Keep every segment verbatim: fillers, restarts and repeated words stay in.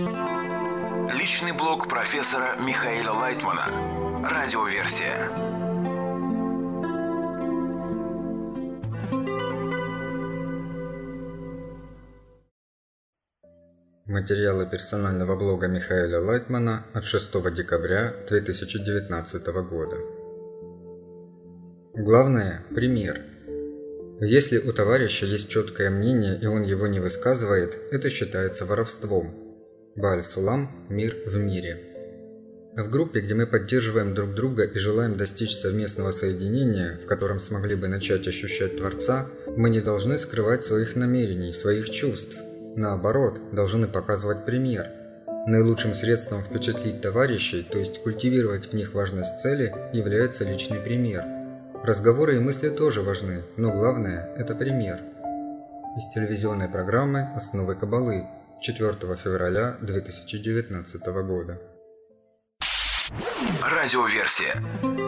Личный блог профессора Михаила Лайтмана. Радиоверсия. Материалы персонального блога Михаила Лайтмана от шестого декабря две тысячи девятнадцатого года. Главное – пример. Если у товарища есть четкое мнение и он его не высказывает, это считается воровством. Бааль-Сулам «Мир в мире». В группе, где мы поддерживаем друг друга и желаем достичь совместного соединения, в котором смогли бы начать ощущать Творца, мы не должны скрывать своих намерений, своих чувств. Наоборот, должны показывать пример. Наилучшим средством впечатлить товарищей, то есть культивировать в них важность цели, является личный пример. Разговоры и мысли тоже важны, но главное – это пример. Из телевизионной программы «Основы Каббалы» четвёртого февраля две тысячи девятнадцатого года. Радиоверсия.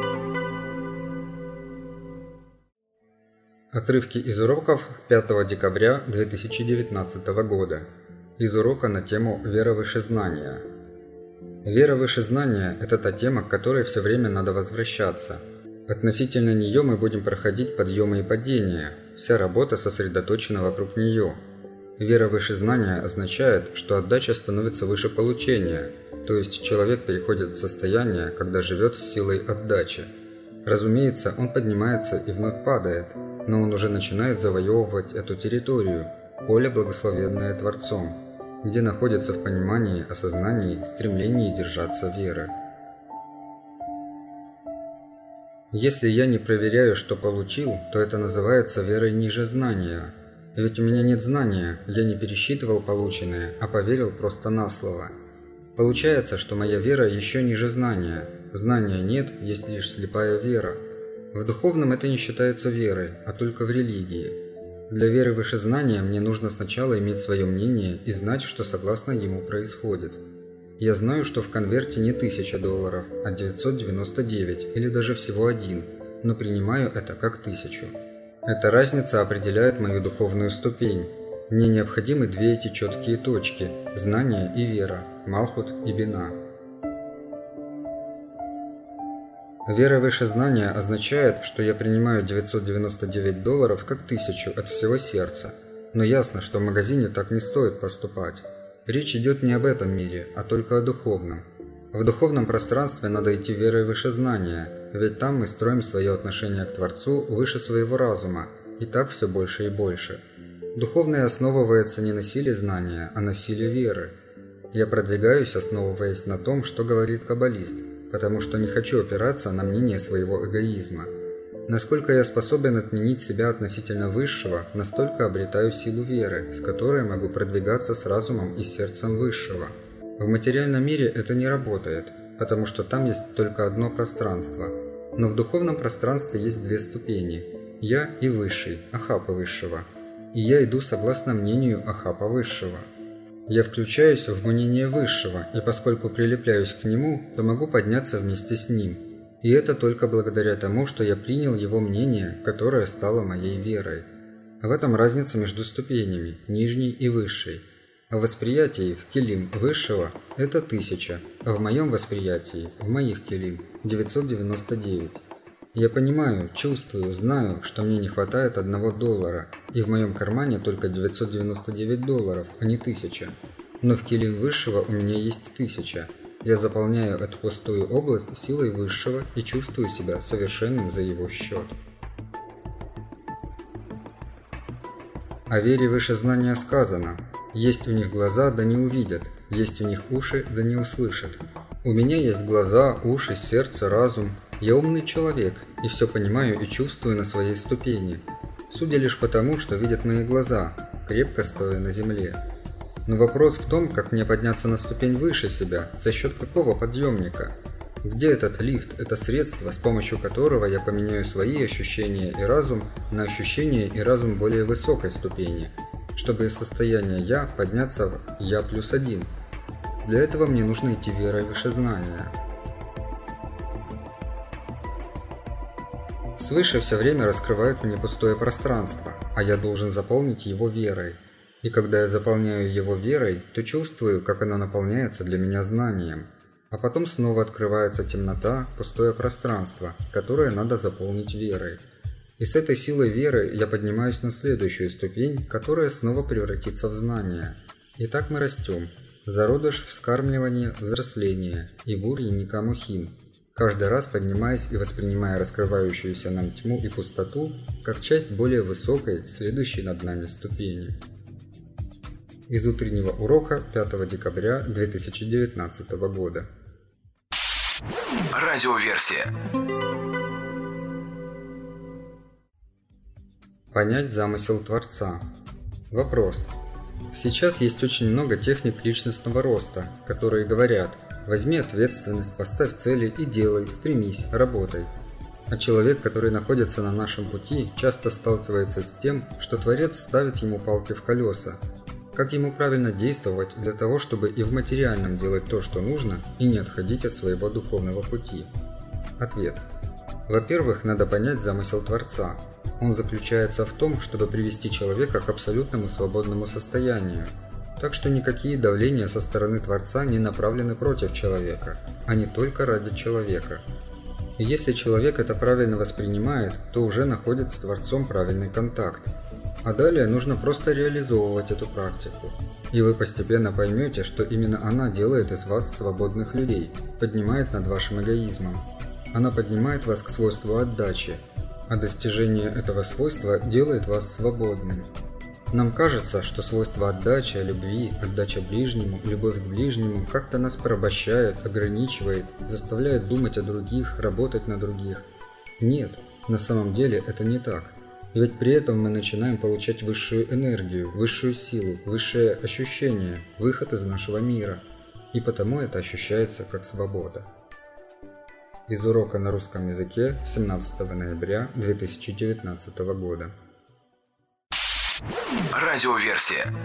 Отрывки из уроков пятого декабря две тысячи девятнадцатого года. Из урока на тему «Вера выше знания». Вера выше знания – это та тема, к которой все время надо возвращаться. Относительно нее мы будем проходить подъемы и падения. Вся работа сосредоточена вокруг нее. Вера выше знания означает, что отдача становится выше получения, то есть человек переходит в состояние, когда живет с силой отдачи. Разумеется, он поднимается и вновь падает, но он уже начинает завоевывать эту территорию, поле, благословенное Творцом, где находится в понимании, осознании, стремлении держаться веры. Если я не проверяю, что получил, то это называется верой ниже знания. Ведь у меня нет знания, я не пересчитывал полученное, а поверил просто на слово. Получается, что моя вера еще ниже знания. Знания нет, есть лишь слепая вера. В духовном это не считается верой, а только в религии. Для веры выше знания мне нужно сначала иметь свое мнение и знать, что согласно ему происходит. Я знаю, что в конверте не тысяча долларов, а девятьсот девяносто девять или даже всего один, но принимаю это как тысячу. Эта разница определяет мою духовную ступень. Мне необходимы две эти четкие точки – знание и вера, Малхут и Бина. Вера выше знания означает, что я принимаю девятьсот девяносто девять долларов как тысячу от всего сердца. Но ясно, что в магазине так не стоит поступать. Речь идет не об этом мире, а только о духовном. В духовном пространстве надо идти верой выше знания, ведь там мы строим свое отношение к Творцу выше своего разума, и так все больше и больше. Духовное основывается не на силе знания, а на силе веры. Я продвигаюсь, основываясь на том, что говорит каббалист, потому что не хочу опираться на мнение своего эгоизма. Насколько я способен отменить себя относительно высшего, настолько обретаю силу веры, с которой могу продвигаться с разумом и сердцем высшего. В материальном мире это не работает, потому что там есть только одно пространство. Но в духовном пространстве есть две ступени – я и высший, Ахапа высшего. И я иду согласно мнению Ахапа высшего. Я включаюсь в мнение высшего, и поскольку прилепляюсь к нему, то могу подняться вместе с ним. И это только благодаря тому, что я принял его мнение, которое стало моей верой. В этом разница между ступенями, нижней и высшей. В восприятии в килим высшего – это тысяча, а в моем восприятии, в моих килим – девятьсот девяносто девять. Я понимаю, чувствую, знаю, что мне не хватает одного доллара, и в моем кармане только девятьсот девяносто девять долларов, а не тысяча. Но в килим высшего у меня есть тысяча. Я заполняю эту пустую область силой высшего и чувствую себя совершенным за его счет. О вере выше знания сказано: есть у них глаза, да не увидят, есть у них уши, да не услышат. У меня есть глаза, уши, сердце, разум. Я умный человек и все понимаю и чувствую на своей ступени. Судя лишь потому, что видят мои глаза, крепко стоя на земле. Но вопрос в том, как мне подняться на ступень выше себя, за счет какого подъемника. Где этот лифт, это средство, с помощью которого я поменяю свои ощущения и разум на ощущения и разум более высокой ступени, чтобы из состояния «я» подняться в «я плюс один». Для этого мне нужно идти верой выше знания. Свыше все время раскрывают мне пустое пространство, а я должен заполнить его верой. И когда я заполняю его верой, то чувствую, как оно наполняется для меня знанием. А потом снова открывается темнота, пустое пространство, которое надо заполнить верой. И с этой силой веры я поднимаюсь на следующую ступень, которая снова превратится в знание. И так мы растем. Зародыш, вскармливание, взросление и бурья Никамухин. Каждый раз поднимаясь и воспринимая раскрывающуюся нам тьму и пустоту, как часть более высокой, следующей над нами ступени. Из утреннего урока пятого декабря две тысячи девятнадцатого года. Радиоверсия. Понять замысел Творца. Вопрос. Сейчас есть очень много техник личностного роста, которые говорят: возьми ответственность, поставь цели и делай, стремись, работай. А человек, который находится на нашем пути, часто сталкивается с тем, что Творец ставит ему палки в колеса. Как ему правильно действовать для того, чтобы и в материальном делать то, что нужно, и не отходить от своего духовного пути? Ответ. Во-первых, надо понять замысел Творца. Он заключается в том, чтобы привести человека к абсолютному свободному состоянию. Так что никакие давления со стороны Творца не направлены против человека, а не только ради человека. И если человек это правильно воспринимает, то уже находит с Творцом правильный контакт. А далее нужно просто реализовывать эту практику. И вы постепенно поймете, что именно она делает из вас свободных людей, поднимает над вашим эгоизмом. Она поднимает вас к свойству отдачи, а достижение этого свойства делает вас свободным. Нам кажется, что свойство отдачи, любви, отдача ближнему, любовь к ближнему как-то нас порабощает, ограничивает, заставляет думать о других, работать на других. Нет, на самом деле это не так. Ведь при этом мы начинаем получать высшую энергию, высшую силу, высшее ощущение, выход из нашего мира. И потому это ощущается как свобода. Из урока на русском языке семнадцатого ноября две тысячи девятнадцатого года. Радиоверсия.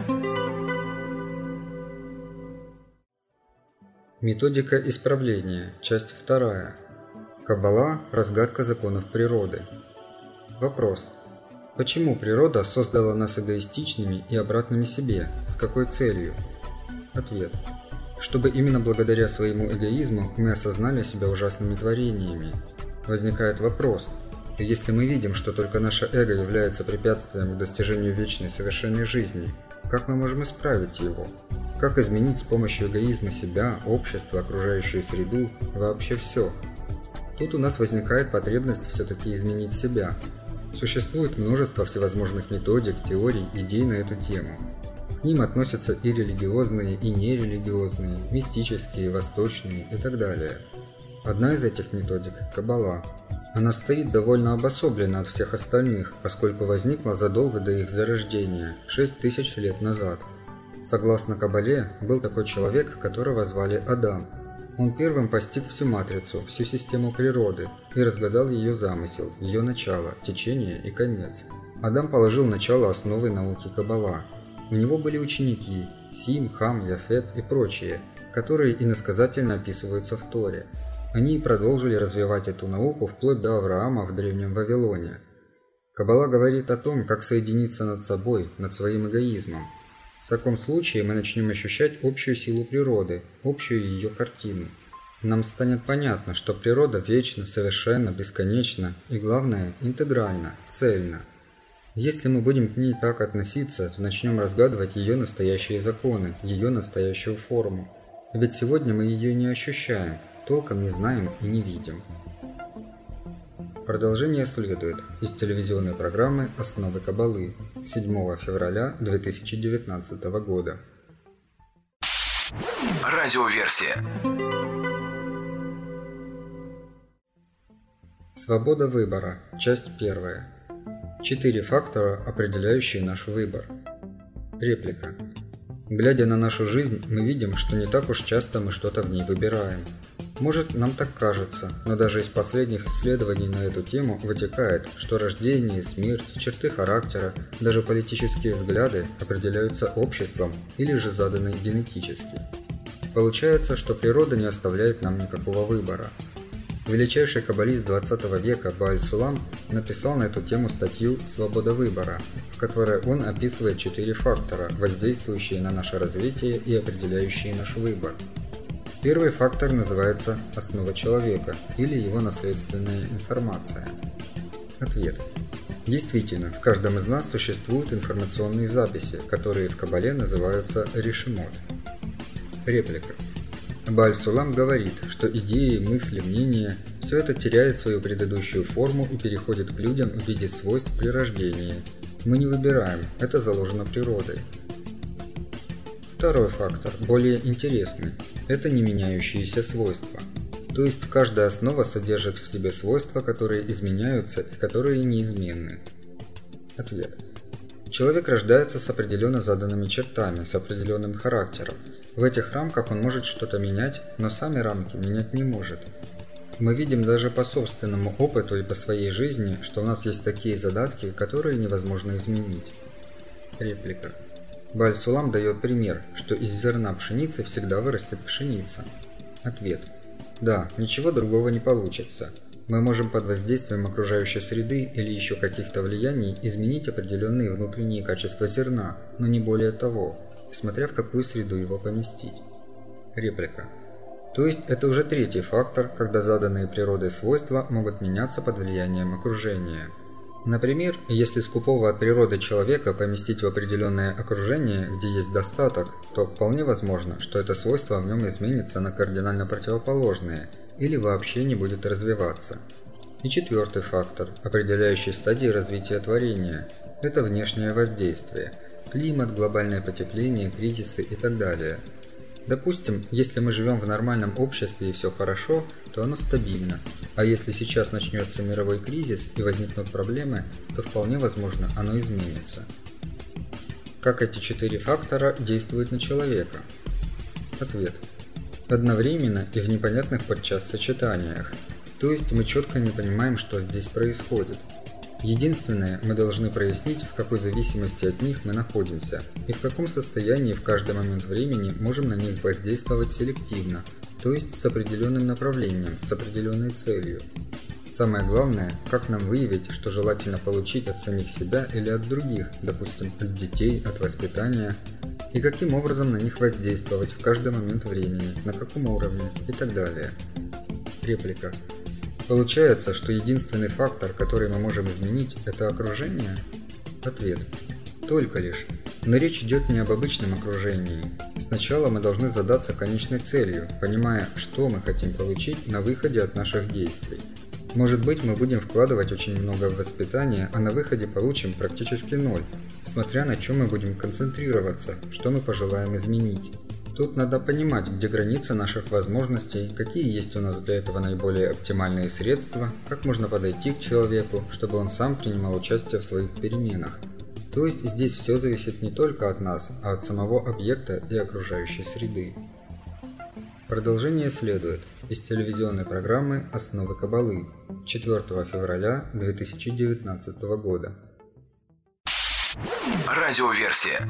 Методика исправления. Часть вторая. Каббала. Разгадка законов природы. Вопрос. Почему природа создала нас эгоистичными и обратными себе? С какой целью? Ответ. Чтобы именно благодаря своему эгоизму мы осознали себя ужасными творениями. Возникает вопрос. Если мы видим, что только наше эго является препятствием к достижению вечной совершенной жизни, как мы можем исправить его? Как изменить с помощью эгоизма себя, общество, окружающую среду, вообще все? Тут у нас возникает потребность все-таки изменить себя. Существует множество всевозможных методик, теорий, идей на эту тему. К ним относятся и религиозные, и нерелигиозные, мистические, восточные и так далее. Одна из этих методик – Каббала. Она стоит довольно обособленно от всех остальных, поскольку возникла задолго до их зарождения, шесть тысяч лет назад. Согласно Каббале, был такой человек, которого звали Адам. Он первым постиг всю матрицу, всю систему природы и разгадал ее замысел, ее начало, течение и конец. Адам положил начало основы науки Каббала. У него были ученики – Сим, Хам, Яфет и прочие, которые иносказательно описываются в Торе. Они и продолжили развивать эту науку вплоть до Авраама в Древнем Вавилоне. Каббала говорит о том, как соединиться над собой, над своим эгоизмом. В таком случае мы начнем ощущать общую силу природы, общую ее картину. Нам станет понятно, что природа вечна, совершенна, бесконечна и, главное, интегральна, цельна. Если мы будем к ней так относиться, то начнем разгадывать ее настоящие законы, ее настоящую форму. Ведь сегодня мы ее не ощущаем, толком не знаем и не видим. Продолжение следует из телевизионной программы «Основы Каббалы» седьмого февраля две тысячи девятнадцатого года. Радиоверсия. Свобода выбора. Часть первая. Четыре фактора, определяющие наш выбор. Реплика. Глядя на нашу жизнь, мы видим, что не так уж часто мы что-то в ней выбираем. Может, нам так кажется, но даже из последних исследований на эту тему вытекает, что рождение, смерть, черты характера, даже политические взгляды определяются обществом или же заданы генетически. Получается, что природа не оставляет нам никакого выбора. Величайший каббалист двадцатого века Бааль Сулам написал на эту тему статью «Свобода выбора», в которой он описывает четыре фактора, воздействующие на наше развитие и определяющие наш выбор. Первый фактор называется «основа человека» или его наследственная информация. Ответ. Действительно, в каждом из нас существуют информационные записи, которые в Каббале называются решимот. Реплика. Бааль Сулам говорит, что идеи, мысли, мнения – все это теряет свою предыдущую форму и переходит к людям в виде свойств при рождении. Мы не выбираем, это заложено природой. Второй фактор, более интересный – это не меняющиеся свойства. То есть каждая основа содержит в себе свойства, которые изменяются и которые неизменны. Ответ. Человек рождается с определенно заданными чертами, с определенным характером. В этих рамках он может что-то менять, но сами рамки менять не может. Мы видим даже по собственному опыту и по своей жизни, что у нас есть такие задатки, которые невозможно изменить. Реплика. Бааль Сулам дает пример, что из зерна пшеницы всегда вырастет пшеница. Ответ. Да, ничего другого не получится. Мы можем под воздействием окружающей среды или еще каких-то влияний изменить определенные внутренние качества зерна, но не более того, смотря в какую среду его поместить. Реплика. То есть это уже третий фактор, когда заданные природой свойства могут меняться под влиянием окружения. Например, если скупого от природы человека поместить в определенное окружение, где есть достаток, то вполне возможно, что это свойство в нем изменится на кардинально противоположное или вообще не будет развиваться. И четвертый фактор, определяющий стадии развития творения – это внешнее воздействие. Климат, глобальное потепление, кризисы и так далее. Допустим, если мы живем в нормальном обществе и все хорошо, то оно стабильно. А если сейчас начнется мировой кризис и возникнут проблемы, то вполне возможно оно изменится. Как эти четыре фактора действуют на человека? Ответ. Одновременно и в непонятных подчас сочетаниях. То есть мы четко не понимаем, что здесь происходит. Единственное, мы должны прояснить, в какой зависимости от них мы находимся и в каком состоянии в каждый момент времени можем на них воздействовать селективно, то есть с определенным направлением, с определенной целью. Самое главное, как нам выявить, что желательно получить от самих себя или от других, допустим, от детей, от воспитания, и каким образом на них воздействовать в каждый момент времени, на каком уровне и так далее. Реплика. Получается, что единственный фактор, который мы можем изменить, это окружение? Ответ. Только лишь. Но речь идет не об обычном окружении. Сначала мы должны задаться конечной целью, понимая, что мы хотим получить на выходе от наших действий. Может быть, мы будем вкладывать очень много в воспитание, а на выходе получим практически ноль, смотря на чем мы будем концентрироваться, что мы пожелаем изменить. Тут надо понимать, где границы наших возможностей, какие есть у нас для этого наиболее оптимальные средства, как можно подойти к человеку, чтобы он сам принимал участие в своих переменах. То есть здесь все зависит не только от нас, а от самого объекта и окружающей среды. Продолжение следует из телевизионной программы «Основы Каббалы» четвёртого февраля две тысячи девятнадцатого года. Радиоверсия.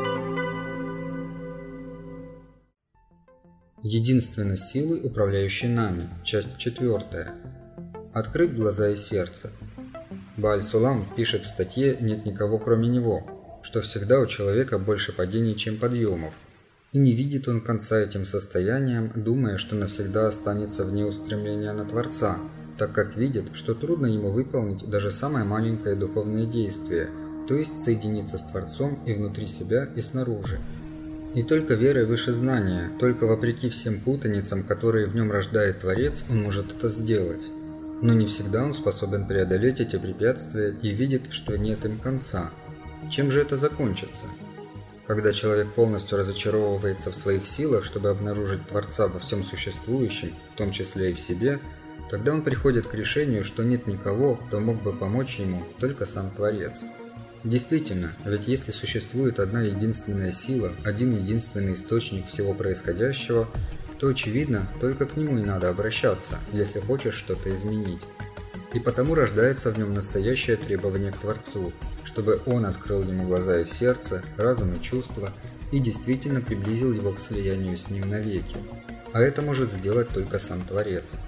Единственность силы, управляющей нами. Часть четвертая. Открыть глаза и сердце. Бааль Сулам пишет в статье «Нет никого кроме него», что всегда у человека больше падений, чем подъемов. И не видит он конца этим состояниям, думая, что навсегда останется вне устремления на Творца, так как видит, что трудно ему выполнить даже самое маленькое духовное действие, то есть соединиться с Творцом и внутри себя, и снаружи. И только верой выше знания, только вопреки всем путаницам, которые в нем рождает Творец, он может это сделать. Но не всегда он способен преодолеть эти препятствия и видит, что нет им конца. Чем же это закончится? Когда человек полностью разочаровывается в своих силах, чтобы обнаружить Творца во всем существующем, в том числе и в себе, тогда он приходит к решению, что нет никого, кто мог бы помочь ему, только сам Творец. Действительно, ведь если существует одна единственная сила, один единственный источник всего происходящего, то, очевидно, только к нему и надо обращаться, если хочешь что-то изменить. И потому рождается в нем настоящее требование к Творцу, чтобы он открыл ему глаза и сердце, разум и чувства, и действительно приблизил его к слиянию с ним навеки. А это может сделать только сам Творец.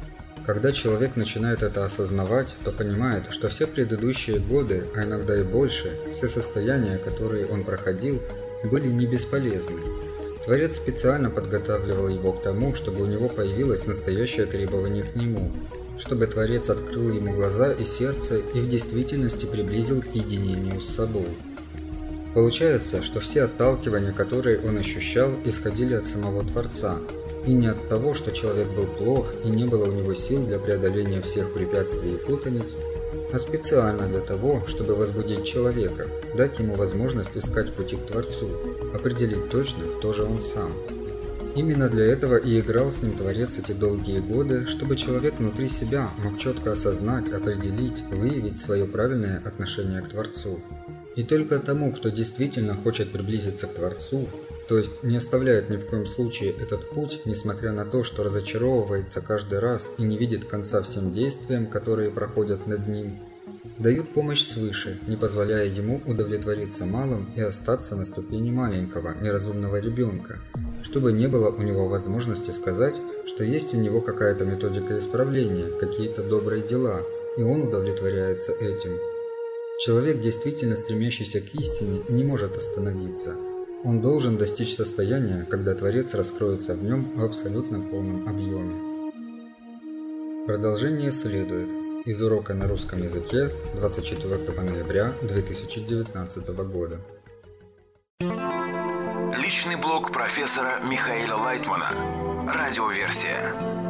Когда человек начинает это осознавать, то понимает, что все предыдущие годы, а иногда и больше, все состояния, которые он проходил, были не бесполезны. Творец специально подготавливал его к тому, чтобы у него появилось настоящее требование к нему, чтобы Творец открыл ему глаза и сердце и в действительности приблизил к единению с собой. Получается, что все отталкивания, которые он ощущал, исходили от самого Творца, и не от того, что человек был плох и не было у него сил для преодоления всех препятствий и путаниц, а специально для того, чтобы возбудить человека, дать ему возможность искать пути к Творцу, определить точно, кто же он сам. Именно для этого и играл с ним Творец эти долгие годы, чтобы человек внутри себя мог четко осознать, определить, выявить свое правильное отношение к Творцу. И только тому, кто действительно хочет приблизиться к Творцу, то есть не оставляет ни в коем случае этот путь, несмотря на то, что разочаровывается каждый раз и не видит конца всем действиям, которые проходят над ним, дают помощь свыше, не позволяя ему удовлетвориться малым и остаться на ступени маленького, неразумного ребенка, чтобы не было у него возможности сказать, что есть у него какая-то методика исправления, какие-то добрые дела, и он удовлетворяется этим. Человек, действительно стремящийся к истине, не может остановиться. Он должен достичь состояния, когда Творец раскроется в нем в абсолютно полном объеме. Продолжение следует. Из урока на русском языке двадцать четвёртого ноября две тысячи девятнадцатого года. Личный блог профессора Михаила Лайтмана. Радиоверсия.